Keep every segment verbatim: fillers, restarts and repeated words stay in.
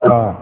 الله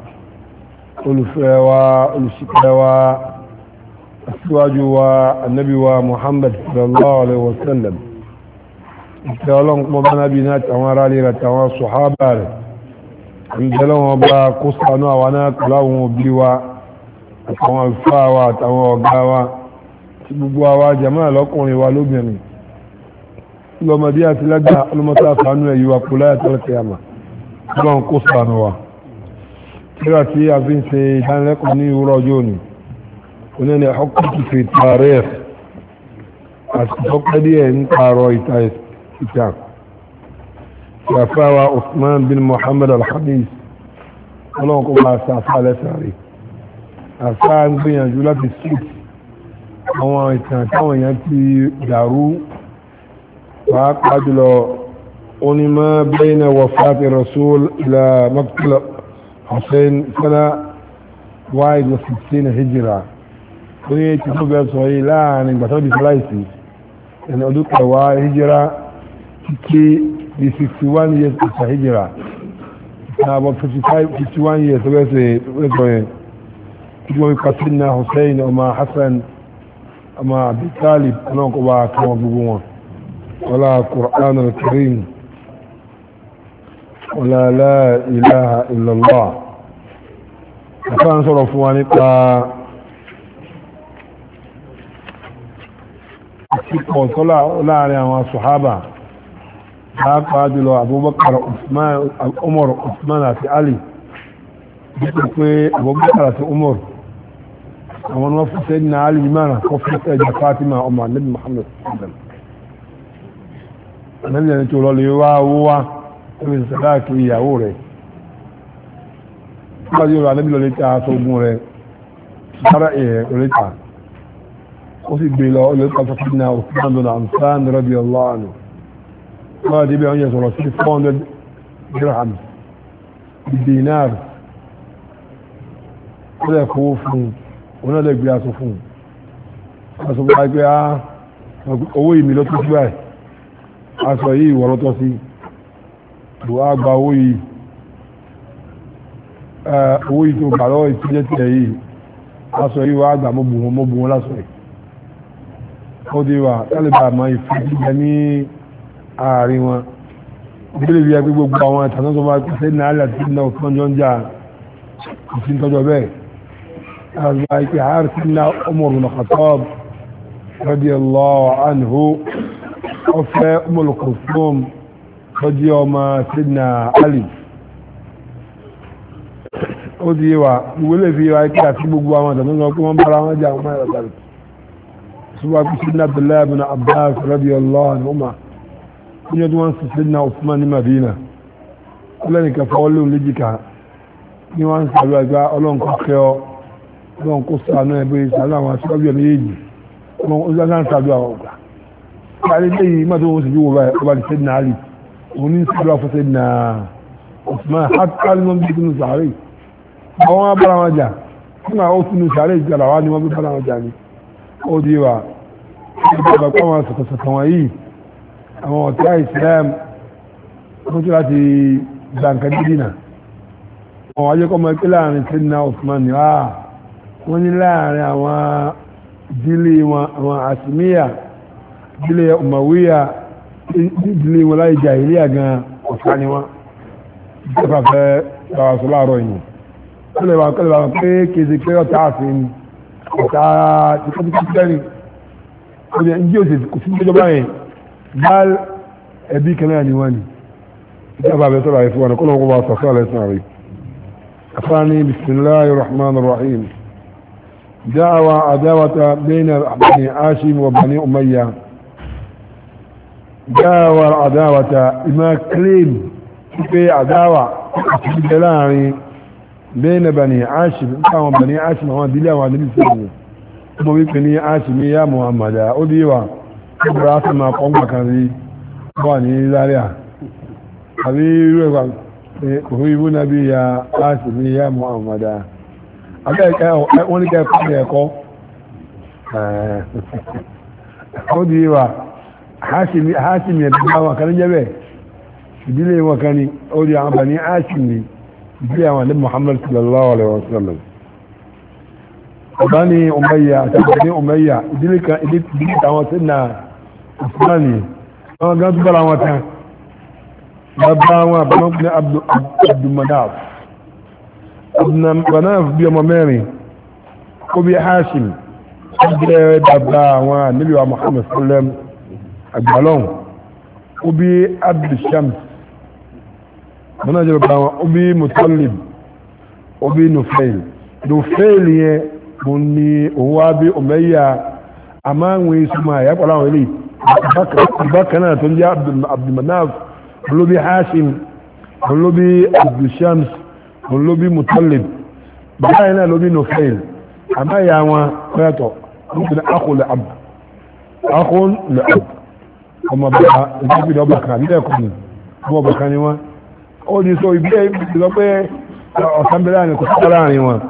الفوا الشكوا أسواج والنبي ومحمد صلى الله عليه وسلم ìtẹ́ọlọ́n pọ̀ bá nábi náà tàwọn ará lè ràtàwọn sọ̀hábà rẹ̀ ìtẹ́lọ́wọ́n bá kó sànú àwọn náà pẹ̀láwọn òbí wa àtàwọn alfáà wa àtàwọn ọ̀gá wa tí gbogbo àwa jàmáà lọ́kùnrin wa lóbìnrin lọ́mọdé àti lágbà ọlọ́mọta sànú ẹ̀yí wa kò láyà tọ́lẹ̀kẹ̀yàmà ọlọ́run kó sànú wa tíra tí a fi ń ṣe ìdánilẹ́kọ̀ọ́ ní ìwúrọ̀ ọjọ́ òní onílé ọkùnrin fi tààrẹ́ àti tọ́pẹ́ díẹ̀ ń pààrọ̀ ìta ìta ṣàfáwà Usman bin Muhammad al-Khamis ọlọ́run kó bá ṣàfá lẹ́sàrí àfá ń gbìyànjú láti street àwọn ìtàn táwọn èèyàn ti dàrú pàápàá jùlọ onímọ̀ bayna wafati rasul ila maqtal Hussein sana wáyé lọ sixteen hijira oní ètò tó bẹ́ẹ̀ sọ yìí láàrin gbàtọ́ di fúláìsì ẹni ọdún kẹwàá hijira títí di sixty one years after hijira na about fifty five fifty one years tó bẹ́ẹ̀ sọ yẹn tí wọ́n fi kàtí na Hussein ọmọ Hassan ọmọ Abi Talib ọlọ́nkọ́ bá kọwọ́ gbogbo wọn wọlá Qur'an al-Karim wọlá la ilaha illallah àfáà ń sọ̀rọ̀ fún wa nípa àtìkọ̀ sọ́lá láàrin àwọn sọ̀hábà pàápàá jùlọ Abubakar Umar Usman àti Ali dípò pé Abubakar àti Umar àwọn wọ́n fún sẹ́yìn náà Ali imana kọ́ fún ẹjà Fatima ọmọ Nabi Muhammad sallam Nabi ẹni tó lọ lè wá owó wá ẹbí sàdáàkì ìyàwó rẹ̀ nígbàtí yóò rà Nabi lọ létà aṣọ ogun rẹ̀ sára ẹ̀ lólétà ó sì gbé lọ olóòtú afẹ́fẹ́ náà Usman bin Affan radiyallahu anhu wọ́n dé bí wọ́n yẹ sọ̀rọ̀ sí four hundred dirham dinar ó lè kówó fún un náà lè gbé aṣọ fún un aṣọ bá gbé á owó ìmì ló tó sí báyìí aṣọ yìí wọ̀rọ̀ tọ́ sí ìwà gba owó yìí owó yìí tó gbà lọ́wọ́ ìtújẹ́ tiẹ̀ yìí aṣọ yìí wà gbà mọ́ bù wọn mọ́ bù wọn lásọ yìí ó dé wà tálíbà máa ìfẹ́jú jẹ ní ààrin wọn ìdílé bí ẹgbẹ́ gbogbo àwọn ìtànà tó máa pèsè ní àlẹ́ àti ìdínà òfin ọjọ́ ń jà ìsìn tọ́jọ́ bẹ́ẹ̀ àgbà ìpè ààrẹ sí ní Umar bin Khattab radiyallahu anhu ọfẹ́ Ummul Kulthum tọ́jú ọmọ Sayyidina Ali ó di wà ìwélé fi ra ìpè àti gbogbo àwọn ìtànà tó wọ́n bára wọn jà ọmọ ìrọ̀lẹ́ سواء سيدنا عبد الله بن عباس رضي الله عنهما كن يدوان سيدنا عثمان مدينة ọlọ́ni kẹfà ọlọ́run lójíkà ní wọ́n ń sàlọ́ ẹgbẹ́ ọlọ́run kọ́ kẹ́ ọ ọlọ́run kó sàánú ẹgbẹ́ ìsàlọ́ àwọn aṣọ́bí ọmọ yéèjì ọlọ́run ó sáà ń sàlọ́ àwọn ọ̀gá káàrí lẹ́yìn má tó wọ́n sì wọ́n báyìí ọba ti Sayyidina Ali òun ní sàlọ́ fún Sayyidina Usman hàtàlí wọn bí sínú sàárè àwọn abára wọn jà fún àwọn sínú sàárè ìjọba wa ni wọ́n bí bára wọn jà ní ó di wa ìjọba pọ̀ wọn sọ̀tọ̀sọ̀tọ̀ wọn yìí àwọn ọ̀tá Islam wọ́n tó láti gbàǹkan dídínà àwọn ajẹ́kọ́ mọ́ ẹgbẹ́ láàrin Sayyidina Usman ni wá wọ́n ní láàrin àwọn ìdílé wọn àwọn Asimiya ìdílé Umayya ìdílé wọn láì jàhílíyà gan ọ̀tá ni wọ́n ìjọba fẹ́ bàwà sọ láàárọ̀ yìí kọ́lẹ̀ wà kọ́lẹ̀ wà pé kéde pé ọ̀tá àfin ni ọ̀tá ìkọ́tìkọ́tìkẹ́ni ọdún ẹni jí òsì kò sí ìjọba yẹn bá ẹbí kẹ́lẹ́ ni wọ́n ni ìjọba abẹ́ sọ́rọ̀ àìfún wọn kọ́lọ̀ wọ́n sọ fún àlẹ́sìn àrí afáàní bismillahir rahmanir rahim dáwà àdáwàta bayna bani Hashim wa bani Umayya dáwà àdáwàta ìmá claim pé àdáwà àti ìjẹ láàrin bayna bani Hashim káwọn bani Hashim àwọn ìdílé àwọn àdílé sẹ́yìn mo wípé ní Hashim ya Muhammada ó díwà ọgbọ̀rọ̀ á sì máa kọ́ngbà kan rí wà ní Zaria àbí irú ẹ̀kọ́ òfin ibú nàbí ya Hashim ya Muhammada abẹ́ wọ́n ní kẹ́kọ́ ní ẹ̀kọ́ ó díwà Hashim yẹn tó bá wọn kan jẹ́ bẹ́ẹ̀ ìdílé wọn kan ní ó di àwọn bani Hashim ni bí àwọn ní Muhammad sallallahu alaihi wasallam bani umayya tàbí umayya ìdílé kan ìdílé àwọn sínú usmani àwọn gan tó bára wọn tán bàbá wọn àbámọ́ ní abdulmanaf abdulmanaf bí ọmọ mẹ́rin ó bí hashim ó jẹ́ bàbá wọn níbi wa Muhammad sallam àgbàlọ́hùn ó bí abdulshams wọn náà jẹ́ bàbá wọn ó bí mutallib ó bí nufail nufail yẹn mo ní òun wá bí umayya àmáwọn ìsúnmọ̀ àyàpọ̀ láwọn ilé ìbákan náà tó ń jẹ́ abdulmanaf olóbi hashim olóbi abdulshams olóbi mutallib bàbá yẹn náà lóbi nufail àmáyà wọn kọ́yàtọ̀ nígbìnà akọlẹ̀ ab akọlẹ̀ ab ọmọ bàbá ìgbìnà ọba kan nílẹ̀ ẹ̀kọ́ ni ọmọ ọba kan ni wọn ó ní sọ ibi ìgbìnà pé ọ̀sán bẹ̀rẹ̀ àrìn kò sí láàrin wọn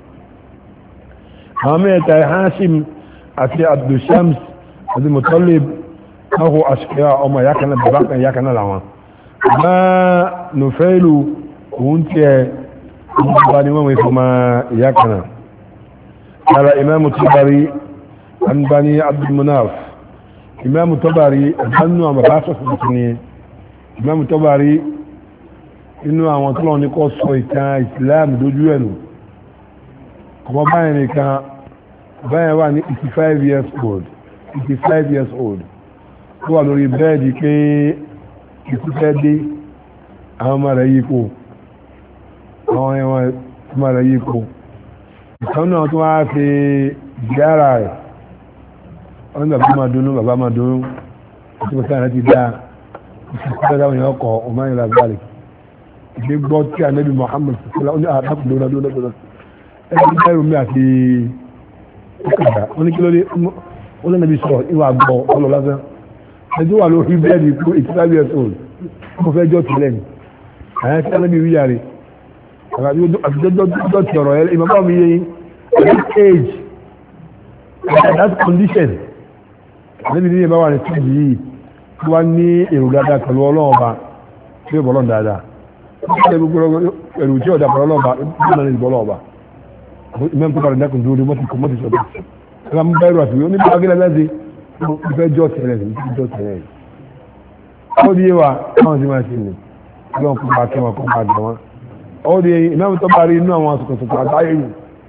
àwọn mẹ́ta hashim àti abdulshams àti mutallib ọkọ̀ àṣìkẹ́ ọmọ ìyákaná bàbá kan ìyákaná làwọn bá nufailu òun tí ẹ ọmọdé ni wọ́n wọ́n fún ma ìyákaná ara imamu tabari an bani abdulmunaf imamu tabari hannu àwọn bàbá sọ̀sọ̀ tuntun ni imamu tabari inú àwọn tó lọ ní kọ́ sọ ìtàn islam dójú ẹ̀nu ọmọ báyìí nìkan báyìí wà ní eighty-five years old eighty-five years old tó wà lórí bẹ́ẹ̀dì pé ìkúfẹ́ dé àwọn ọmọ rẹ̀ yípo àwọn ẹwọ̀n ọmọ rẹ̀ yípo ìkan náà tó wá fi ìgbára rẹ̀ wọ́n ní bàbá máa dúnú bàbá máa dúnú àti bàbá rẹ̀ ti dá ìfẹ́ dáwọn èèyàn ọkọ̀ ọmọ ìlà bàálì ìgbé gbọ́ tí ànábì Muhammad sọ́lá ó ní àtàkùn lónà lónà lónà ẹni bẹ́rù mi àti ìkàdá wọ́n ní kí ló dé ó lẹ́nà bí sọ ìwà gbọ́ ọlọ́ lásán ẹjọ́ wà lórí bẹ́ẹ̀dì kú eighty-five years old mo fẹ́ jọ́ tìlẹ̀ ní àyàn tí ànábì wíyà rẹ̀ àtijọ́ ti ọ̀rọ̀ ẹ̀ ìmọ̀ mi yé yín at that age at that condition ànábì ní ìbá wà ní stage yìí tí wọ́n ní èrò dáadáa pẹ̀lú ọlọ́ọ̀ba tí ó bọ̀lọ́ dáadáa ẹ̀rù tí ọ̀dà pẹ̀lú ọlọ́ọ̀ba ìbọ̀lọ́ ìbọ̀lọ́ọ̀ba ìmọ̀ tó bá rẹ̀ dákùn dúró mọ́tì kọ́ mọ́tì sọ́dọ̀ ẹ̀rọ mú bẹ́ẹ̀rù àti oníbà agẹ́lẹ́ lẹ́sẹ̀ ìfẹ́ jọ́ tẹ̀lẹ̀ ìfẹ́ tẹ̀lẹ̀ ó di wa káwọn sí máa ṣe ní ọlọ́run kó bá kẹwọn kó máa dùn wọn ó di ìmọ̀ tó bá rí inú àwọn àsìkòsìkò àtàyè yìí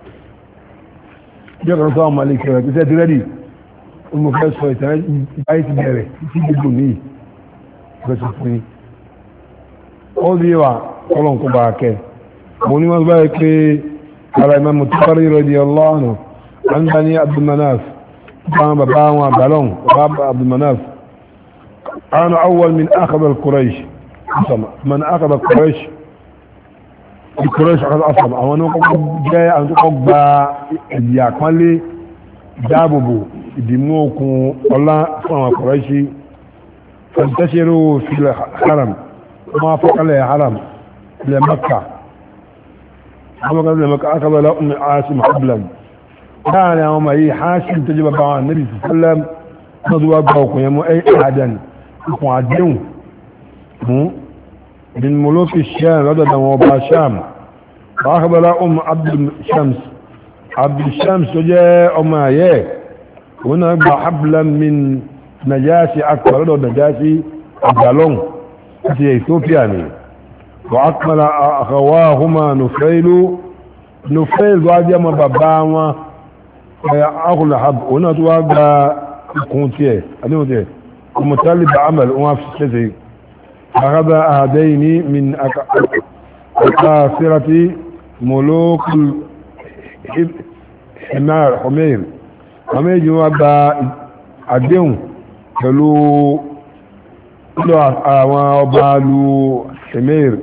bí ọkàn tó àwọn malẹ̀ kẹrẹ pé sẹ́ẹ̀ ti rẹ́dì ó mọ̀ fẹ́ sọ ìtàn báyìí ti bẹ̀rẹ̀ títí gbogbo níyì fẹ́ sọ fún yín ó di wa ọlọ́run kó bá kẹ mo ní wọn báyìí pé ara Imam Tabari radiyallahu anhu an bani Abdulmanaf كان بابا وبالون بابا عبد المناف انا اول من اخذ القريش من اخذ القريش القريش اخذ اصلا وانا جاي ان تقبا يا كمالي داببو ديموكو الله فما قريشي فانتشروا في الحرم ما فوق عليه حرم لمكة أما قال لمكة أخذ لهم عاصم حبلا كان يوم أي حاشم تجيب بعض النبي صلى الله عليه وسلم نضوى بوكو يمو أي أحدا يقعدون من ملوك الشام رددا وبا شام فأخذ لهم عبد الشمس عبد الشمس جاء أما يه هنا حبلا من نجاشي أكبر ردو نجاشي أبدالون في إثيوبياني وأكمل أخواهما نفيل نفيل قاعد يما باباما أخو لحب هنا تواقع كونتيه أدوته ومطالب بعمل وما في الشيء أخذ أهدين من أكاثرة ملوك الحمار حمير حمير جواب أدين قالوا قالوا وبالوا حمير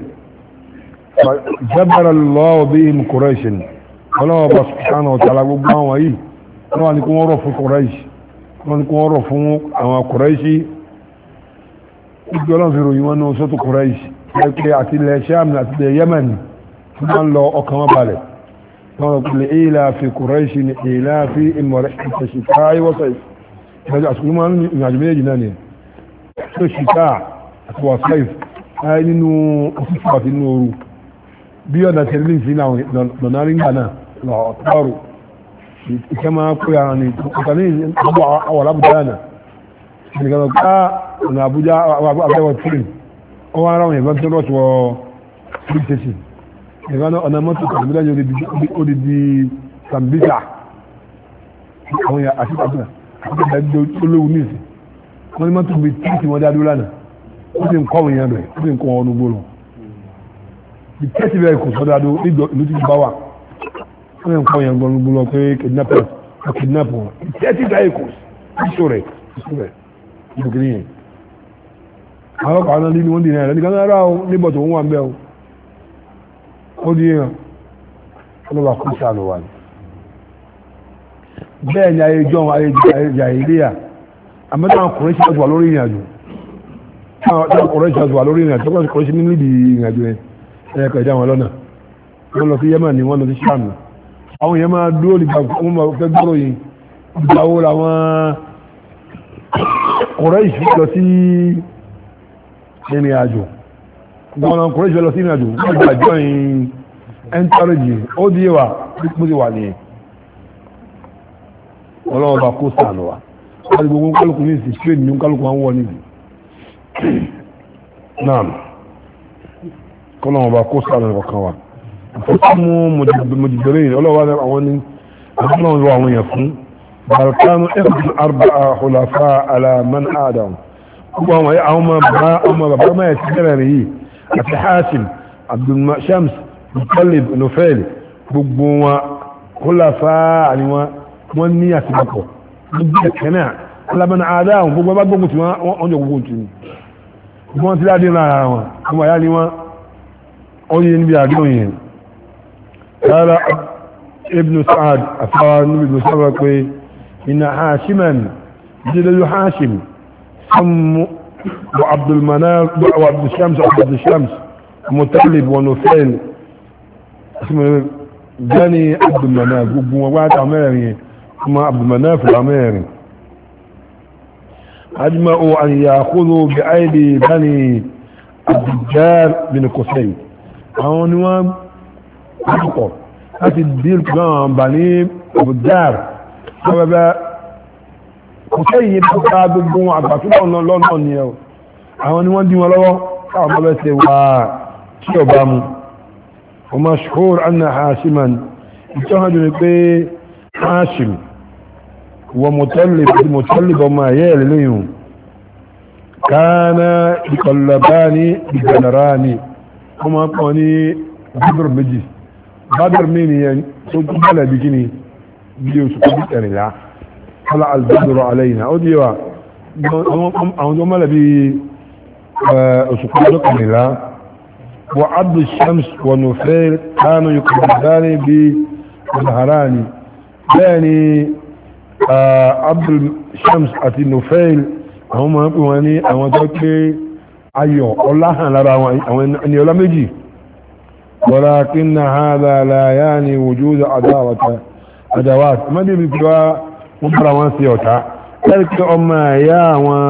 جبر الله بهم قريش الله سبحانه وتعالى gbogbo àwọn yìí wọ́n ní kí wọ́n rọ̀ fún Quraysh wọ́n ní kí wọ́n rọ̀ fún àwọn Quraysh ìgbẹ́ ọlọ́run fi ròyìn wọn ní sọ́tù Quraysh pé àti ilẹ̀ Sham àti ilẹ̀ Yemen tí wọ́n lọ ọkàn wọn balẹ̀ wọ́n rọ̀ pé ilẹ̀ fi Quraysh ní ilẹ̀ fi ìmọ̀rẹ̀ ìtẹ̀síká ìwọ́sọ̀ ìgbẹ́jọ́ àsìkò máa ń ní ìrìnàjò méjì náà ni tó ṣìká àti wàsáìf nínú òtútù àti nínú ooru bí ọ̀dà tẹ̀lé sí náà lọ́nà rí gbà náà lọ́rù ìkẹ́ máa kó yàrá ní ìkànnì àwọn alábùjá náà nìkan ká ọ̀nà àbújá abẹ́wọ̀ tírì wọ́n wá ráwọn ìbọn tó rọ̀tù wọ police station ìbọn ọ̀nà mọ́tò kàlùmílẹ̀ yóò odidi sambisa àwọn àti àbúrà àti ìdájọ́ olówó ní ìsìn wọ́n ní mọ́tò bíi tíìtì wọn dá dúró lánàá ó sì ń kọ́ wọn yẹn rẹ̀ ó sì ń kọ́ wọn ọdún gbòòrò bí tẹ́tì bẹ́ẹ̀ kò sọ́dọ̀ adó ìlú ti bá wà wọ́n yẹn ń kọ́ yẹn gbọ́n gbòòrò pé kidnappers wọ́n kidnap wọn tẹ́tì bẹ́ẹ̀ kò sí rẹ̀ sí rẹ̀ ìdókòrí yẹn àwọn ọkọ̀ àwọn ní wọ́n dì náà lẹ́nìkan náà rà ó níbọ̀ tó ń wà ń bẹ́ ó ó di yẹn ọlọ́wà kó sàlọ̀ wà ní bẹ́ẹ̀ ni ayé jọ́ ayé ìléyà àmọ́tí àwọn kùnrin ṣe wà lórí ìrìnàjò àwọn kùnrin ṣe wà lórí ìrìnàjò tó kùnrin ṣe ní níbi ìrìnàjò ẹ̀ ẹ̀kọ̀ ìjà wọn lọ́nà wọ́n lọ sí Yemen ni wọ́n lọ sí Sham àwọn èèyàn máa dúró nígbà wọ́n máa fẹ́ gbọ́rọ̀ yìí ìgbàwó làwọn kùnrin ṣe lọ sí ìrìnàjò wọ́n lọ kùnrin ṣe lọ sí ìrìnàjò wọ́n gbà jọ yìí ẹntọ́rẹ́jì ó di wà pípọ́ sí wà nìyẹn ọlọ́wọ́ bá kó sàánù wa wọ́n ti gbogbo kálukú ní ìsìn straight ní kálukú wọn wọ́n níbi náà kọ́lọ́wọ́ bá kó sàánù ọ̀kan wa àfọ́sọ́mú mọ̀jìbẹ̀rẹ̀ ọlọ́wọ́ àwọn ní àfọ́sọ́mú àwọn èèyàn fún balkanu ẹ̀kùn arba khulafa ala man adam gbogbo àwọn ọmọ bàbá máa ti bẹ̀rẹ̀ rẹ̀ yìí àti Hashim Abdul Shams Muttalib Nufail gbogbo wọn khulafa àníwọ̀n wọ́n ní àtìmọ́kọ̀ wọ́n bí ẹ̀kẹ́ náà alamọ́nà àdáhùn gbogbo bá gbogbo tí wọ́n jọ gbogbo tí wọ́n ti láàdé lára wọn ọmọ àyá ni wọ́n oye níbi àdéhùn yẹn rárá ibn Sa'ad afáwa níbi ibn Sa'ad pé iná Hashiman jílẹ̀lú Hashim sọmọ wa Abdulmanaf wa Abdushams Abdushams Muttalib wa Nufail gani Abdulmanaf gbogbo wọn wá tàwọn mẹ́rin yẹn ثم عبد المناف العميري أجمعوا أن يأخذوا بأيدي بني عبد الجار بن قصي عنوان أخطر هاتي الدير كلام بني عبد الجار سبب قصي يبقى بالجمعة عبد الله لون لون يو عنوان دي ولو كعب بس وشيو بامو ومشهور أن حاشما يتهجوا بي حاشم ومطلب مطلب وما يال ليهم كان يقلبان بجنران هما قوني بدر بجي بدر مين يعني سوق بلا بجني بيو سوق يعني لا طلع البدر علينا اوديوا هم هم بي سوق يعني لا وعبد الشمس ونفير كانوا يقلبان بظهراني يعني Abdul Shams àti Nufail àwọn máa ń pè wọ́n ní àwọn tó pé ayọ̀ ọlá hàn lára àwọn ẹni ọlá méjì walakinna hadha la yani wujud adawata adawat mọ́dé bí pé wọ́n bára wọn sí ọ̀tá lẹ́rìkẹ́ ọmọ ẹ̀yà àwọn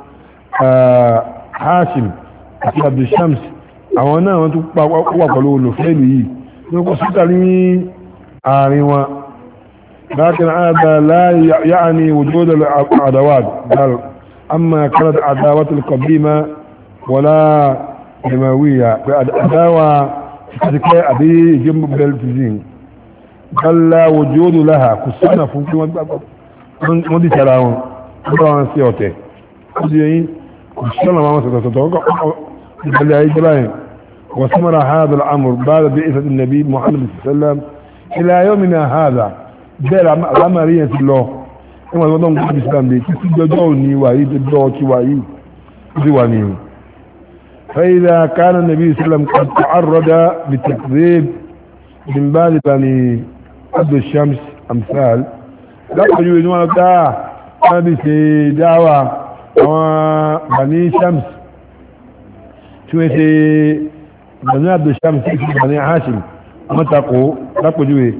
Hashim àti Abdul Shams àwọn náà wọ́n tó wà pẹ̀lú Nufail yìí wọ́n kọ́ síta ní àárín wọn لكن هذا لا يعني وجود العداوات بل أما كانت عداوة القديمة ولا دموية عداوة تتكي أبي جنب بالتزين بل لا وجود لها كسانا فوق مدي سلاهم أبرا سيوتي كسانا ما مسكت تتوقع بل أي جبائن وثمر هذا الأمر بعد بئسة النبي محمد صلى الله عليه وسلم إلى يومنا هذا bẹ́ẹ̀ lámàrí yẹn ti lọ ẹwọ́n ìwọ́n tó ń gbọ́dọ̀ islam lè títí jọjọ́ òní wà yìí jọjọ́ ti wà yìí ti wà ní ìhùn فإذا كان النبي صلى الله عليه وسلم قد تعرض لتكذيب من بعد بني عبد الشمس أمثال لقد يقولون لك نبي سي دعوة بني شمس شو سي بني عبد الشمس بني هاشم متقوا لقد يقولون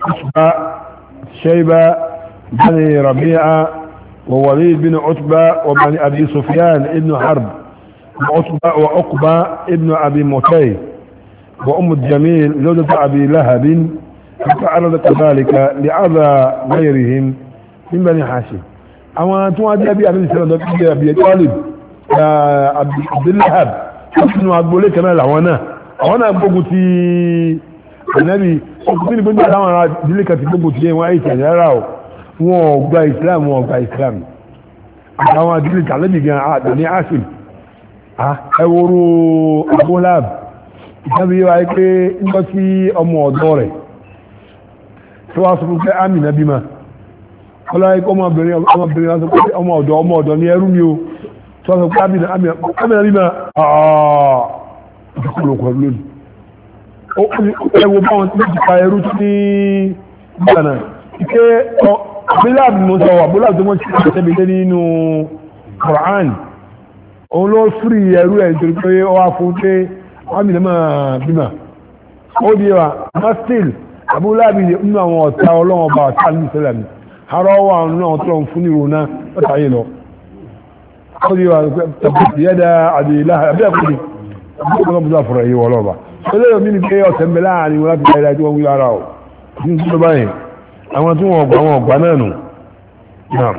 شيبة بني ربيعة ووليد بن عتبة وبني أبي سفيان ابن حرب وعتبة وعقبة ابن أبي موتي وأم الجميل زوجة أبي لهب فعرضت ذلك لأذى غيرهم من بني هاشم أما تواجه أبي أبي سلمة أبي طالب عبد اللهب نحن أقول لك أنا لعوانا أنا أقول في النبي ọkùnrin gbogbo àwọn ará ìdílé kan ti gbogbo ti yẹ wọn àìsàn ìyára ọ̀ wọn ò gba islam wọn ò gba islam àtàwọn ìdílé tàlẹ́bì gan àdàní asim ẹwọ́rú abúláàb ìtàbí yíwa pé nígbà tí ọmọ ọ̀dọ́ rẹ̀ tó wá sọ fún pé amina bímá ọlọ́yẹ kọ́ ọmọbìnrin wọn sọ pé ọmọ ọ̀dọ́ ọmọ ọ̀dọ́ ní ẹrú mi o tó wá sọ pé amina bímá àà ìdíkùlùkọ̀ lónìí ẹwọ bá wọn tí ti pa ẹrú tó ní ìgbàna ike abúláàbù mọ́ sọ abúláàbù tó mọ́ sí ìtẹ́bílẹ̀ nínú Quran òun ló fírí ẹrú ẹ̀ nítorí pé ó wá fún pé wọ́n mìíràn máa bímà ó di wa má still abúláàbù nínú àwọn ọ̀tá ọlọ́wọ́n bá ọ̀tá ní ìṣẹ̀lẹ̀ mi ara wà nínú àwọn tó lọ fún ní ìrònà ọ̀tá yìí lọ ó di wa tàbí yẹ́dà àdìlá àbí àkùnrin àbúláàbù yìí wọ́n lọ́ba ọlọ́rọ̀ mi ni pé ọ̀tẹ̀ ń bẹ láàrin wọn láti dáadáa tí wọ́n wí ara ọ̀ ní ìṣúná báyìí àwọn tí wọ́n ọgbà wọn ọgbà náà nù náà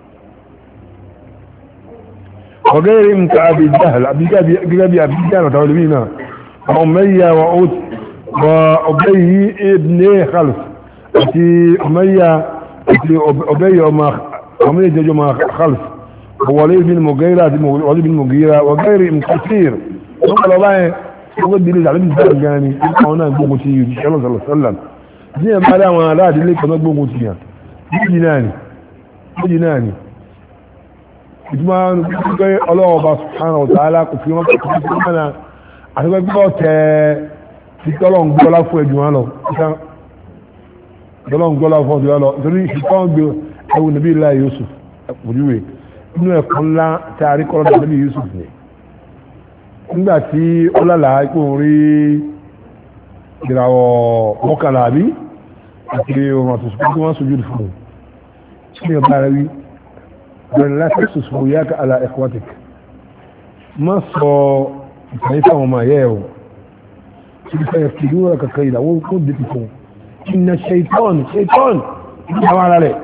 ọgẹ́rẹ́ ń ka Abi Jahl gẹ́gẹ́ bí Abi Jahl àtàwọn olùmí náà àwọn Umayya wa Ubayy ibn Khalaf àti Umayya àti Ubayy ọmọ ọmọ ìjẹjọ ọmọ Khalaf Walid bin Mughira àti Walid bin Mughira wa ghayrihim kathir wọ́n kọ̀ lọ báyìí wọ́n gbé ilé ìdàlẹ́bí ìdára gan ni àwọn náà gbógun ti yìí ṣẹlẹ̀ sọ̀lọ̀sọ̀lọ̀ ní ẹ̀bá dá àwọn aláàdílé kan gbógun ti yàn méjì náà ni méjì náà ni ìtumọ̀ pé ọlọ́ọ̀bá subhanahu wa ta'ala kò fi wọ́n kò fi wọ́n mọ́nà àti pé gbọ́ tẹ ti tọ́lọ̀ ń gbọ́lá fún ẹ̀jù wọn lọ tọ́lọ̀ ń gbọ́lá fún ẹ̀jù wọn lọ nítorí ìfipá gbé ẹwù nàbí ilá Yusuf òjúwe inú ẹ̀kọ́ ńlá tí a rí kọ́lọ́dà nàbí Yusuf ni nígbàtí ọlọ́lá ikú rí ìràwọ̀ mọ́kànlá àbí àti ohun àtúnṣe tí wọ́n sojú fún un ní ọba rẹ̀ wí bẹ̀rẹ̀ láti sọ̀sọ̀ yá ká ala aquatic má sọ ìtàní sáwọn ọmọ ayẹ́ ẹ̀ tí ó fẹ́ fi lóra kankan ìlàwó kó dìtì fún iná ṣeitọ́n ṣeitọ́n ní àwọn ara rẹ̀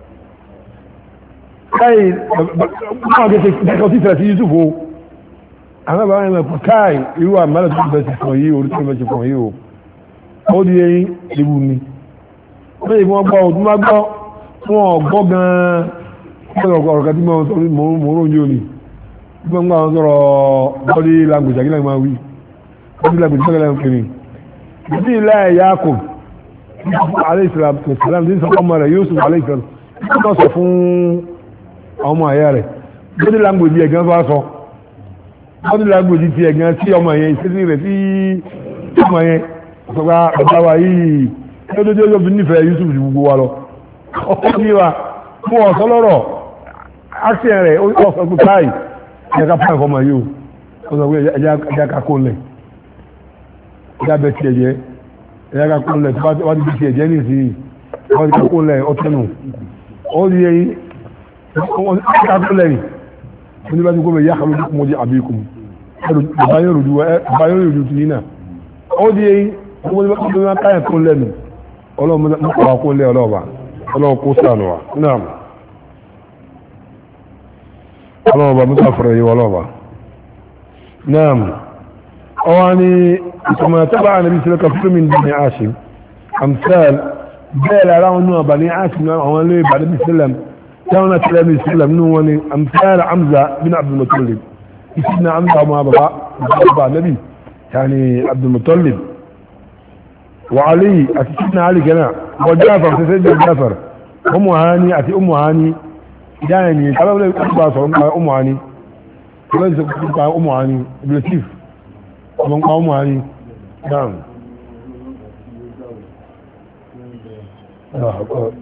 káyì máa gẹ́gẹ́ kẹ́kọ̀ọ́ sí ìfẹ́ sí Yusuf o àwọn bàbá yẹn mẹ́kọ̀ọ́ káì irú àmàlẹ̀ tó bẹ̀ sí fún yìí orí tó bẹ̀ sí fún yìí o ó di eyín ewu ni wọ́n yìí wọ́n gbọ́ òtún bá gbọ́ wọ́n gbọ́ gan-an ọ̀rọ̀ kan tí mo ń ròyìn òní wọ́n gbọ́ àwọn sọ̀rọ̀ body language àgílẹ̀ máa wí body language sọ́kẹ́lẹ̀ ń kiri ìdí ilẹ̀ Yakub alayhisalaam tó sàlám tí ń sọ ọmọ rẹ̀ Yusuf alayhisalaam tí wọ́n sọ fún ọmọ àyà rẹ̀ body language yẹ gan bá sọ body language ti yẹ gan sí ọmọ yẹn ìṣesí rẹ̀ sí ọmọ yẹn sọgbà bàbá wa yìí kí ló dé ọjọ́ bí nífẹ̀ẹ́ Yusuf ju gbogbo wa lọ ọkọ̀ ní wa mú ọ̀sọ́ lọ́rọ̀ action rẹ̀ ọ̀sọ̀ pé káì ẹ̀yà ká fún ẹ̀fọ́mọ̀ yìí ó sọ pé ẹ̀yà ká kó lẹ̀ ẹ̀yà bẹ̀ tí ẹ̀jẹ̀ ẹ̀yà ká kó lẹ̀ tí wọ́n ti bí tí ẹ̀jẹ̀ ní ìsìn wọ́n ti ká kó lẹ̀ ọ̀tẹ́nu ó di ẹ̀yìn ká kó lẹ̀ ní ní bá ti kó lẹ̀ yá kàlú kó mọ́ di àbíkùn bàbá yóò rò ju náà ó di ẹ̀yìn wọ́n ti bá káyà kó lẹ̀ nù ọlọ́mọ kó lẹ̀ ọlọ́ọ̀bà ọlọ́wọ́ kó sànù wa náà ọlọ́wọ́ bá mọ́ta fọ́rọ̀ yíwọ́ ọlọ́wọ́ náà ọwọ́ ni ìtùmọ̀ tábà ànàbí sílẹ̀ kọfílùmí ní Hashim amsal bẹ́ẹ̀ lára wọn náà bà ní Hashim àwọn ilé bà níbi sílẹ̀ táwọn náà sílẹ̀ bí sílẹ̀ nínú wọn ni amsal Hamza bin Abdul Muttalib ìsìn náà Hamza ọmọ bàbá bàbá nabi yani Abdul Muttalib وعلي أتي سيدنا علي كنا وجعفر سيدنا جعفر أم هاني أتي أم هاني يعني كلام لا يقبل صار أم هاني كلام يقبل أم هاني بلطيف أم أم هاني نعم آه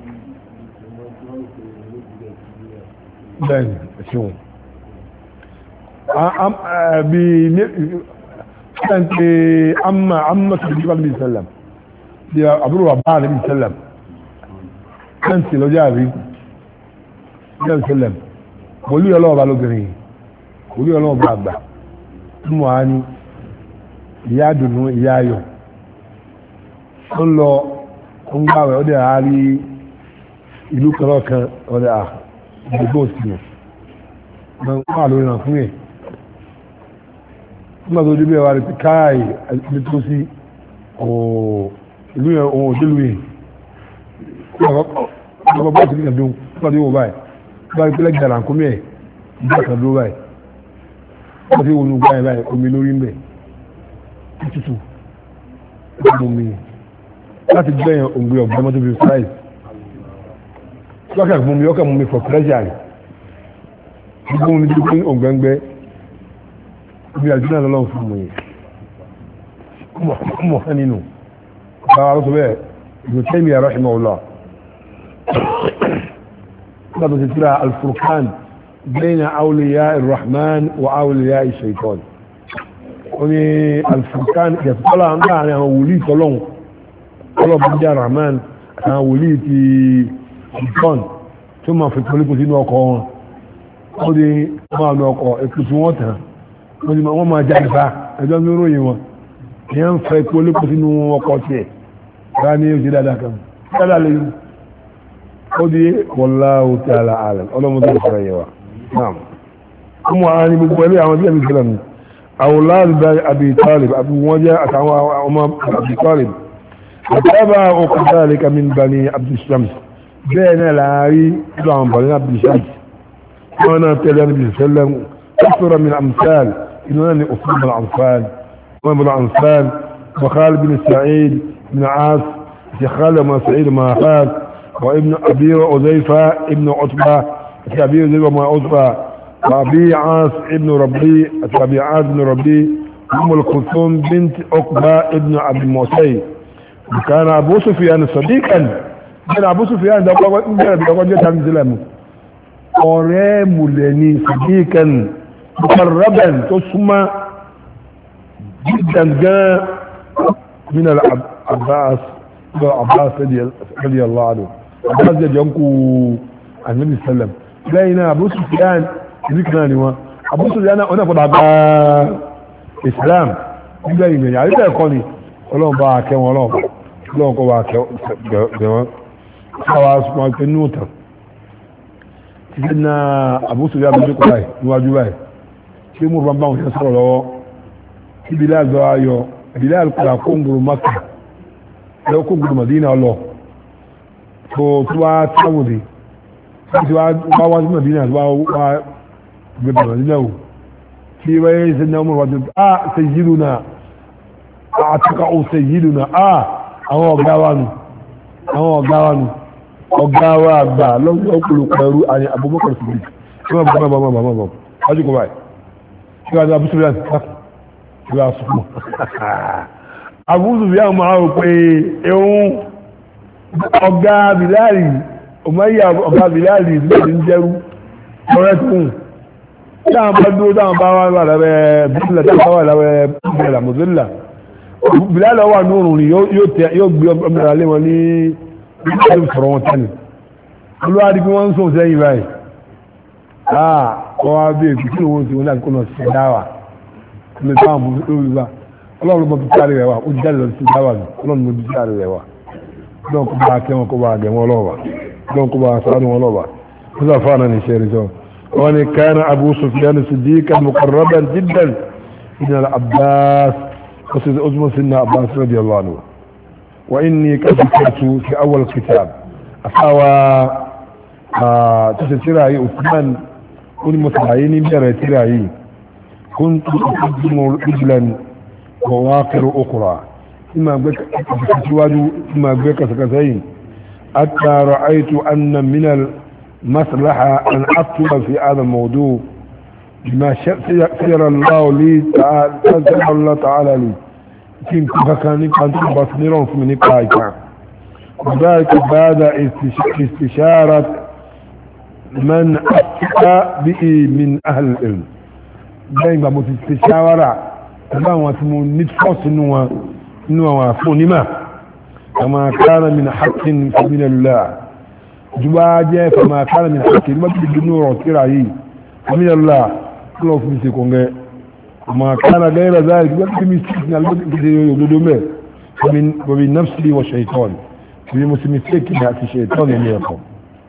بين شو أم ب كانت أما أما صلى الله عليه وسلم di àbúrò bàbá àlẹ́bí sẹ́lẹ̀m kẹ́ǹtì lọ́jọ́ àrí jẹ́ sẹ́lẹ̀m wòlú ọlọ́ọ̀bá lóbìnrin wòlú ọlọ́ọ̀bá àgbà mú wa ní ìyá dùnú ìyá ayọ̀ ó ń lọ ń gbàwẹ̀ ó dẹ̀ àárí ìlú kan kan ọ̀dẹ̀ à ìdìbò sí ọ̀ wà lórí ràn fún ẹ̀ nígbà tó débẹ̀ wà rí pé káàì ní tó sí ìlú yẹn ohun òdílù yìí ọgbà bọ́ọ̀sì ní kàdún nígbà tó wọ báyìí bá rí pẹ́lẹ́ gbàrà nkúmí ẹ̀ ìgbà kan dúró báyìí wọ́n ti wọnú báyìí báyìí omi lórí ń bẹ̀ tútù omi láti gbẹ̀yìn òǹgbẹ ọ̀gbẹ́ mọ́tò bíi fries lọ́kà mú mi ọkà mú mi for pleasure rẹ̀ gbogbo mi dúró ní òǹgbẹ́ngbẹ́ ibi àjúnà lọ́lọ́ fún mi mọ̀ fẹ́ nínú báwa lọ́sọ bẹ́ẹ̀ Ibn Taymiyyah rahimahullah nígbà tó ti tíra al-Furqan bayna awliya ar-Rahman wa awliya ash-Shaytan ó ní al-Furqan ìyàtọ̀tọ́lá láàrin àwọn wòlíì tọ́lọ́hun ọlọ́bùn jẹ́ Rahman àwọn wòlíì ti Shaytan tó máa fi pọ́lípù sínú ọkọ̀ wọn ó di máa lọ ọkọ̀ èkó tí wọ́n tàn wọ́n máa já ìfà ẹjọ́ ní ròyìn wọn ìyẹn ń fẹ́ pọ́lípù sínú ọkọ̀ tiẹ̀ rá ní oṣù dáadáa kan dáadáa lè ó di wallahu ta'ala a'lam ọlọ́mọdé ìfẹ́ yẹ wa náà ọmọ àwọn gbogbo ẹlẹ́ àwọn bí ẹni sílẹ̀ mi أولاد أبي طالب أبو وجه أما أبي طالب وتابع كذلك من بني عبد الشمس بين العاري عن بني عبد الشمس وانا تلي النبي صلى الله عليه وسلم أكثر من أمثال إنني أصيب الأنفال وابن الأنفال وخالد بن سعيد بن عاص خالد ما سعيد ما خالد وابن أبي وأزيفة ابن عتبة أبي وزيفة ما عتبة وابي عاص ابن ربي ابي عاص ابن ربي ام الكلثوم بنت عقبه ابن عبد الموسي وكان ابو سفيان صديقا كان ابو سفيان ده ده ده كان سلام اوري مولني صديقا مقربا تسمى جدا جاء من العباس عباس رضي الله عنه عباس جنكو النبي صلى الله عليه وسلم بين ابو سفيان ìdíkìnà ni wọn àbúsùn ìyá náà ọ̀nàpọ̀dà gba Islam nígbà ìgbẹ̀yà àríkà ẹ̀kọ́ ni ọlọ́run bá kẹ́ wọn ọlọ́run kọ́ bá kẹ́ wọn káwà sùpọ̀ pé ní òtàn títí na àbúsùn ìyá méjì kọ́ báyìí níwájú báyìí tí mo bá ń bá wọn ṣe sọ̀rọ̀ lọ́wọ́ tí Bilal àgbà ayọ̀ Bilal kọ́ra kóńgòrò Mákà lọ́wọ́ kóńgòrò Madina lọ tó tó wá táwòdì tí wá wá sí Madina tó wá gbẹ̀bẹ̀ nílẹ̀wò tí wáyé ṣe ní ọmọ ìwájú à sayyiduna àtúkà ó sayyiduna à àwọn ọ̀gá wa nù àwọn ọ̀gá wa nù ọ̀gá wa àgbà lọ́wọ́ ọ̀pọ̀lọpọ̀ ẹrú àni Abubakar Siddiq tí wọ́n bọ̀ bọ̀ bọ̀ bọ̀ bọ̀ wájú kọ báyìí tí wọ́n abúsù bí i wọ́n sọ́kùn abúsù bí i máa rò pé ẹ̀hún ọ̀gá Bilali ọmọye ọ̀gá Bilali ìdílé ń jẹ́rú ọ̀rẹ́ tún táwọn bá dúró táwọn bá wà lábẹ́ bílẹ̀ táwọn wà lábẹ́ bílẹ̀ mọ̀sílẹ̀ Bilal wà ní òrùn yóò gbé ọmọ alẹ́ wọn ní ìlú sọ̀rọ̀ wọn tẹ́lẹ̀ olúwárí bí wọ́n ń sùn sẹ́yìn báyìí àà kọ́ wá bí èkó kí lóun ti wọn láti kó lọ sí dáwà ní táwọn mú lórí wa ọlọ́run mọ̀ bí sáré rẹ̀ wà ó jáde lọ sí dáwà ní ọlọ́run mọ̀ bí sáré rẹ̀ wà ọlọ́run kó bá kẹ́ wọn kó bá gẹ̀ wọn lọ́wọ́ ọlọ́run kó bá sáré wọn lọ́wọ́ ó sà fáànà ní iṣẹ́ rẹ̀ jọ وأن كان أبو سفيان صديقا مقربا جدا من العباس وسيد أزمة سيدنا عباس رضي الله عنه وإني كذكرت في أول الكتاب أساوى تسيراي أثمان كن متعيني بيرا تراي كنت أقدم رجلا وواقر أخرى إما بك سواجه إما بك سكسين حتى رأيت أن من ال مصلحة أن أكتب في هذا الموضوع بما سير الله لي تعالى سير الله تعالى لي كم كان كان بصيرون في من قايكا وذلك بعد استشارة من أفتى به من أهل العلم دائما متستشارة تبا واتمو نتفوس نوا نوا فونما كما كان من حق من الله جواجه فما كان من حكي ما بدي نور تراي من الله كلو في سكونغ وما كان غير ذلك يكتب يستثنى البدء ومن نفسي والشيطان في مسمسك في الشيطان يميقه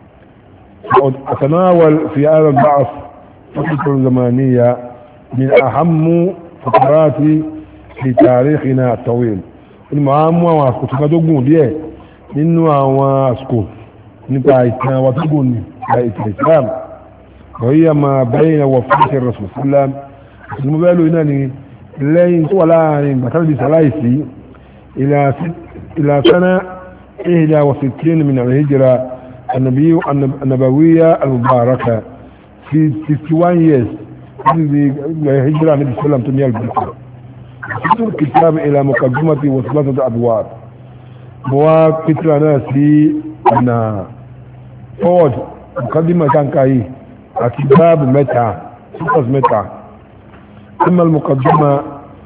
أتناول في هذا البعث فترة زمانية من أهم فترات في تاريخنا الطويل المعامة واسكو تقول ليه إنه واسكو نتاعتنا وتقول الإسلام وهي ما بين وفاة الرسول صلى الله عليه وسلم المبالو إنني لين ولا مثل بسلايسي إلى إلى سنة إحدى وستين من الهجرة النبي النبوية المباركة في ستة وعشرين years الهجرة النبي صلى الله عليه وسلم تنيا البشر كتب الكتاب إلى مقدمة وثلاثة أبواب مواقف ناسي أن فوج مقدمة كان كاي كتاب متى سقط متى أما المقدمة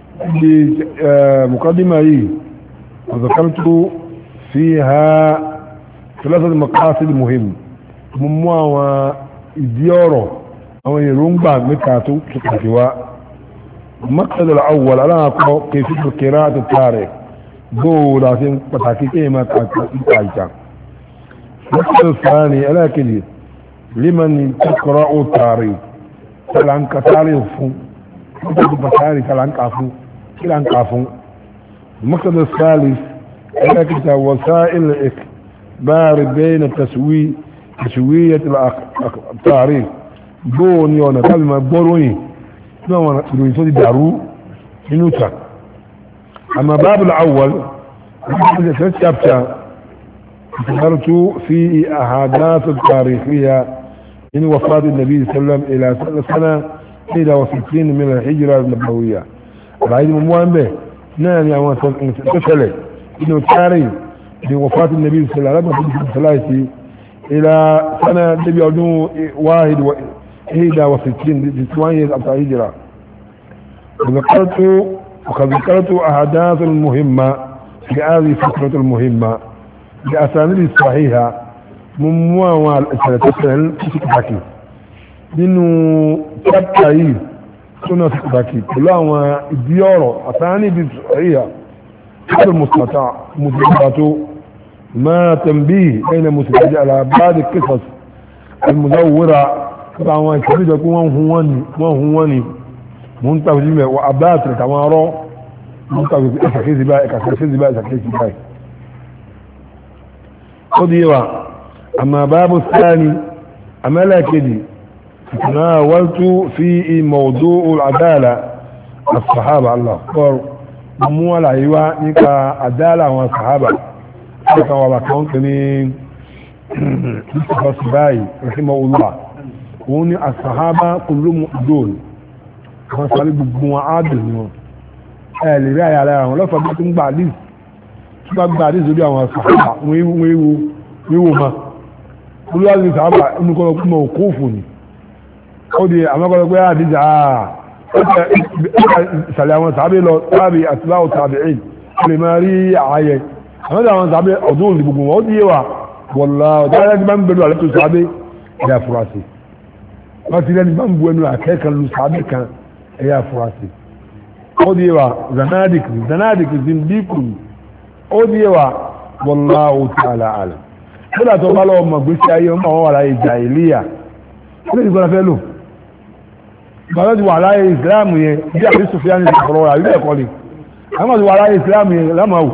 مقدمة هي وذكرت فيها ثلاثة مقاصد مهمة مموا وإديارو أو يرونبا مكاتو تكتوا المقصد الأول أنا أقول كيفية قراءة التاريخ دو لازم بتحقيق ما تعيشا المقصد الثاني ألا كذي لمن تقرأ التاريخ سلام كتاريخ كتب بتاريخ سلام كافو سلام كافو المقصد الثالث ألا كذا وسائل الإخبار بين التسوية تسوية التاريخ دون يونا كلمة بوروي نوع يسودي دارو ينوتا أما باب الأول ذكرت في أحداث التاريخية من وفاة النبي صلى الله عليه وسلم إلى سنة إحدى وستين من الهجرة النبوية العيد مموان به نعم يا تسأله إنه تاريخ من وفاة النبي صلى الله عليه وسلم إلى سنة النبي يعدون واحد و إحدى وستين تسوانية أبطاء هجرة وذكرت وقد ذكرت أحداث المهمة في هذه الفترة المهمة بأسانيد الصحيحة مموا الأسئلة تسكتاكي لأنه تبقى سنة تسكتاكي كلها ودياره أسانيد الصحيحة هذا المستطاع مدرباته ما تنبيه بين المستجد على بعض القصص المزورة طبعا ما يكفي يكون هواني وهواني منتهى جميع وأباتر كما أرى منتهى إسكيزي باي إسكيزي باي إسكيزي باي قضيوا أما باب الثاني أما لا كدي تناولت في موضوع العدالة الصحابة الله أكبر مو ولا أيوة نكا عدالة والصحابة كما وبكون كنين مصطفى السباعي رحمه الله وني الصحابة كلهم دول wọ́n sáré gbogbo wọn áàdùn ni wọn ẹ lè rí àyà lára wọn lọ́fà bí tó ń gbà àdìs tó bá gbà àdìs lórí àwọn sàhábà wọn ewu wíwò ma olúwa ní sàhábà inúkọ́ kúmọ̀ òkúfù ni ó di àmọ́kọ́ pé àdìs àà ìsàlẹ̀ àwọn sàhábà lọ tàbí àtìláwò tàbí ẹ̀ lè máa rí ààyẹ àwọn àwọn sàhábà ọdún òní gbogbo wọn ó di yẹwà wọ̀lá ọ̀dáyà ti máa ń bẹ̀rù àlẹ́tò sàhábà ẹ̀yà furasì wọ́n ti lẹ́ni máa ń bu ẹnu àkẹ́kọ̀ọ́ lu sàhábà kan ẹ̀yà furasì ó di yẹwà zanadik zanadik zindiku ó di yẹwà wallahu ta'ala alam kódà tó bá lọ́wọ́ mọ̀ gbèsè ayé ọmọ àwọn wà láyé jàìlíyà ó lè gbọ́dọ̀ fẹ́ lò bàbá ti wà láyé ìsìláàmù yẹn bí àbí Sufyan ti fọ̀rọ̀ rà wíbẹ̀ kọ́lé àwọn ti wà láyé ìsìláàmù yẹn lámàwò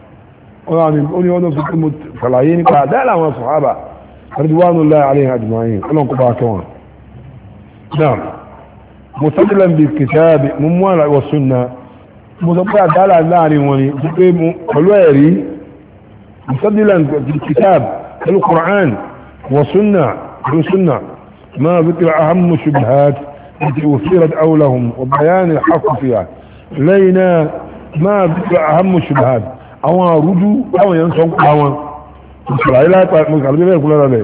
ó ní ọdún fún mo ṣàlàyé nípa dáàlà àwọn sàhábà ridwanullahi alayhim ajma'in ọlọ́nkú bá kẹ́ wọn. náà mustadillan bil kitab mú mú àlàyé wa sunna mo sọ pé àdáàlà láàrin wọn ni tó pé pẹ̀lú ẹ̀rí mustadillan bil kitab pẹ̀lú Qur'an wa sunna pẹ̀lú sunna ma dhikra ahammu shubuhat التي أثيرت أولهم وبيان الحق فيها لينا ما ذكر أهم الشبهات أو رجو أو ينصق أو مسرائيلات مسرائيلات يقول لنا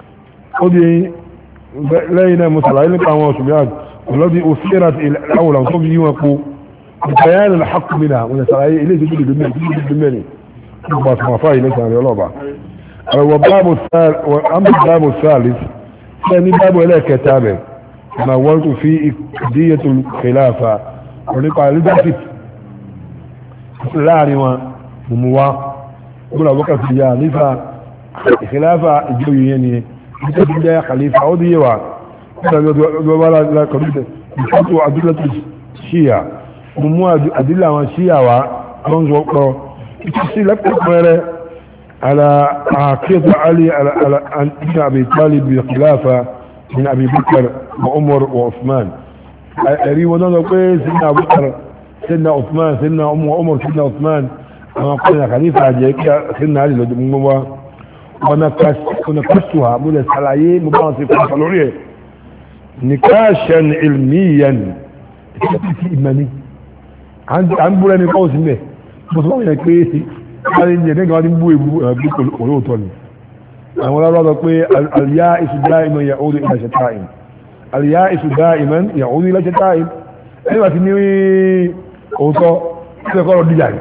ودي لينا مسرائيلات أو شبهات والذي أثيرت أولهم طبعا يوقو بيان الحق منها ونسرائيل إليه تجد بالمالي تجد بالمالي بس ما فاي ليس عن الله بعد وباب الثالث وأما الباب الثالث ثاني باب إليه كتابه تناولت في قضية الخلافة ونقع leadership láàrin wọn mú wá gbọ́nà wọ́kà sí ya nífà ìkìláfà ìjọyìn yẹn ni nípa tí jẹ́ khalifa ó díye wa gbọ́nà lákọ̀ọ́dúnṣẹ́ ìfọ́tò àdúlọ́tò ṣíyà mú àdílà àwọn ṣíyà wa wọ́n sọ pọ̀ ìtú sí lẹ́pẹ̀ẹ́rẹ́ على عقيدة علي على على ابن أبي طالب بالخلافة من أبي بكر وعمر وعثمان أري ونقول سيدنا أبو بكر سيدنا عثمان سيدنا أم وعمر سيدنا عثمان أما قلنا خليفة عجيك سيدنا علي لدموا ونكشتها مولا سلايي مباصي فالوريه نكاشا علميا إيماني عند عند بولاني قوس منه مصباح يكفي قال إن يدين قاعدين بوي بوي ولو توني أنا ولا رأى قوي اليائس دائما يعود إلى شتائم اليائس دائما يعود إلى شتائم أيوة تنوي أوصى كذا قالوا دجاج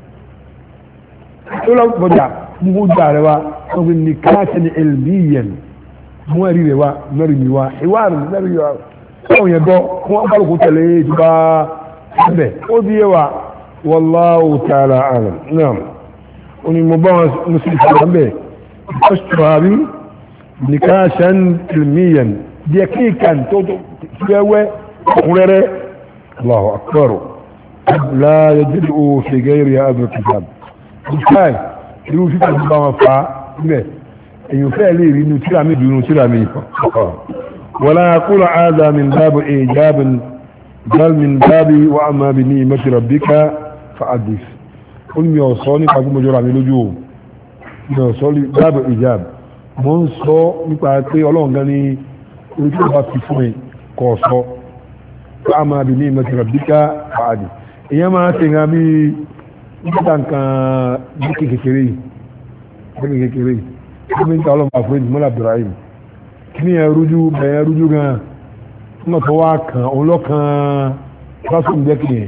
ولا بجا مو جاروا أقول نكاشا علميا مو أريوا مريوا حوار مريوا أو يبغى هو قالوا قلت لي تبا به وديوا والله تعالى أعلم نعم ونمبارس مسلم به أشترابي نكاشا علميا دقيقا تسوي قرر الله أكبر لا يجد في غير هذا الكتاب بكاي يقول في كتاب فا به يفعل لي انه ترامي دون ترامي ولا يقول هذا من باب ايجاب بل من باب واما بنعمة ربك فحدث قل مي اوصوني كاكو مجورا مي لójú مي اوصوني باب ايجاب mo ń sọ nípa pé Ọlọ́run gan ni orí tó bá fi fún mi kó sọ واما بنعمة ربك فحدث èyàn máa ṣe nǹkan bí nígbà nǹkan bíkì kékeré bíkì kékeré kí ní ìta ọlọ́mọ àfúrẹ́jì mọ́lá Abdulrahim kí ní ẹrújú bẹ̀rẹ̀ ẹrújú gan nígbà tó wá kan òun lọ́kàn classroom jẹ́ kìí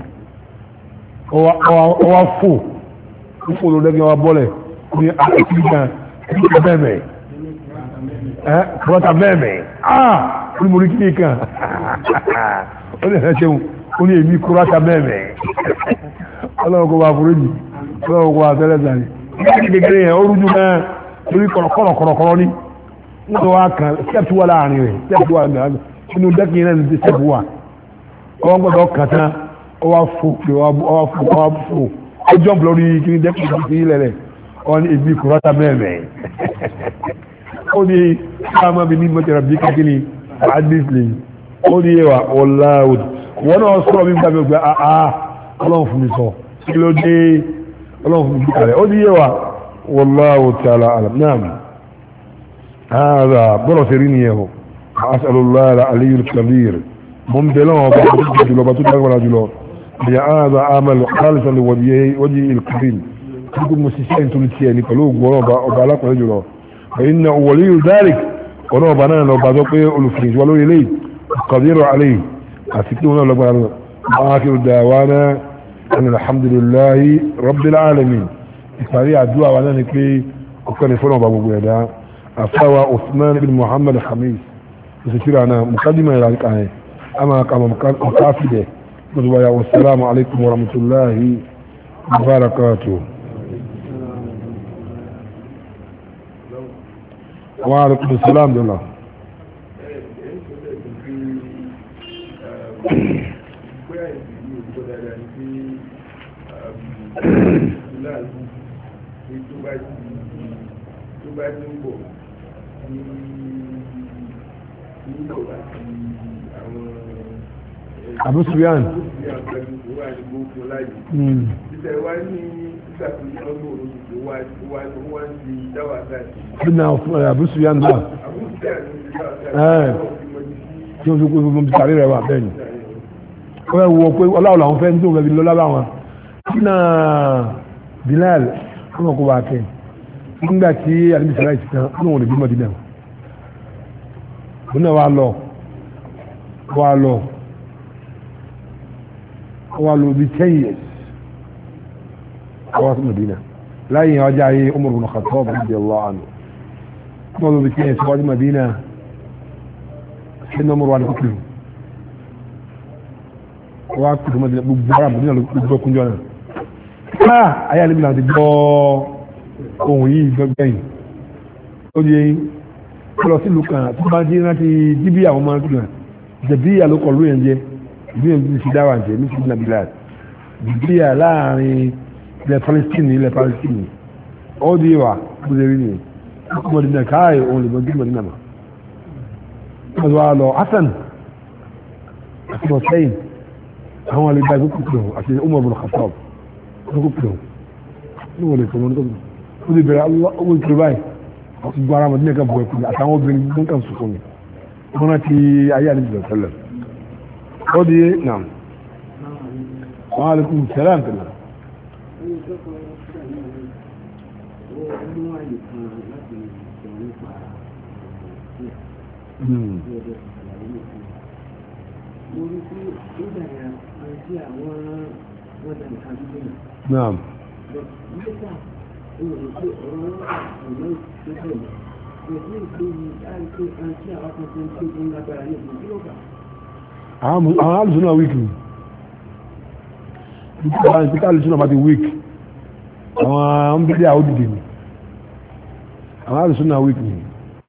ọwá fò ó fò ló lẹ́gbẹ̀ẹ́ wa bọ́lẹ̀ ní àkíkí gan kíkà bẹ́ẹ̀mẹ̀ ẹ́ kọ́ta bẹ́ẹ̀mẹ̀ ah ó ní mo rí kí ní kan ó ní ẹ̀ṣẹ́ ṣeun ó ní èmi kúrátà bẹ́ẹ̀mẹ̀ ọlọ́run kó wá àfúrẹ́jì ọlọ́run kó wá tẹ́lẹ̀sà ní kékeré yẹn ó rújú gan torí kọ̀rọ̀kọ̀rọ̀ ní wọ́n wá kan step wà láàrin rẹ̀ step wà láàrin inú dẹ́kì yẹn ní step wà wọ́n gbọ́dọ̀ kàn tán ó wá fò ó wá fò ó wá fò ó jump lórí kí ní dẹ́kì yẹn sí ilẹ̀ rẹ̀ wọ́n ní èmi kùrọ́tà mẹ́rẹ̀ ó ní sáàmà bí ní mọ́tẹ̀rà bí kékeré adisle ó ní ẹwà ọ̀la wọ́n náà sọ̀rọ̀ mi gbàgbé gbà áá ọlọ́run fún mi sọ kí ló dé ọlọ́run fún mi kalẹ̀ ó ní ẹwà والله تعالى أعلم نعم هذا برسرين يهو أسأل الله العلي الكبير ممتلون وبعض جلو بطول أكبر جلو هذا عمل خالصا لوجهه وجهه الكريم تكون مسيسين تلتيني قلوب ورابع وبعلاق رجلو فإنه ولي ذلك ورابع بنانا لو بعض الفريج ولو إليه قدير عليه أسكتون لو بعض آخر دعوانا أن الحمد لله رب العالمين ìparí àdúrà wa náà ni pé ọ̀kan ní fọ́nà ọba gbogbo ẹ̀dá àfáwà Usman ibn Muhammad Khamis ìsìkíra náà mukadima ìlànà ẹ̀ a máa kàmà mukafidẹ̀ lọ́dún wáyà wassalamu alaikum wa rahmatullahi wa barakatuh wa alaikum assalam dọ́là bá ti ń bọ̀ ní nígbà láti àwọn Abu Sufyan wà ní gbogbo láyé títẹ̀ wá ní nígbà tó ní ọgbọ̀n olóṣèlú wá wá wá ti dáwà láti. Bínú Abu Sufyan náà Abu Sufyan ní dáwà tí ó fi kó fún tàrí rẹ̀ wà bẹ́ẹ̀ ni ó yẹ wo pé ọláwọ̀ làwọn fẹ́ tó fẹ́ fi lọ́lá bá wọn sínú Bilal fún ọkọ̀ wà kẹ́ nígbà tí àdébísàlá ìtì tán ní wọn lè bí Mọdínà wọn náà wà lọ wà lọ wà lọ bí ten years wà sí Mọdínà láyé ọjà ayé Umar ibn Khattab radiyallahu anhu wọn lọ bí ten years wà sí Mọdínà sínú Umar wà ní kúkúrú wọ́n á kùtù mọ́tò gbogbo ara mọ́tò gbogbo kúnjọ́ náà ah ayé àlebi náà ti gbọ́ ohun yìí gbẹ́gbẹ́yìn ó di lọ sí ìlú kan tó bá dé láti jíbí àwọn ọmọ náà jẹ̀bíyà ló kọ̀ ló yẹn jẹ́ ìbíyẹn ti fi dáwà jẹ́ ní sídìí nàbílà jẹ̀bíyà láàrin ilẹ̀ Palestine ilẹ̀ Palestine ó di wà bó ṣe rí nìyẹn mọ̀dínà káàyè òun lè mọ̀dínà mọ̀dínà mà wọ́n ti wá lọ Hasan àti Hussein àwọn àlejò àti kúkúrò àti Umar bin Khattab ní kúkúrò ní wọ́n lè fọwọ́n ní kúkúrò ó lè bẹ̀rẹ̀ owó ìkúrò báyìí àti gbọ́ ara mọ̀dínà kan bọ̀ ẹ̀kú àtàwọn obìnrin tó ń kàn sùkún ni wọ́n náà ti ayé àlejò sẹ́lẹ̀ ó di nà wọ́n á lè kú sẹ́lẹ̀ àǹtẹ̀lẹ̀. Naam. àwọn alùsùn náà wíkì àwọn ìpítà alùsùn náà bá ti wíkì àwọn ọmọdé àwọn òdìdì ni àwọn alùsùn náà wíkì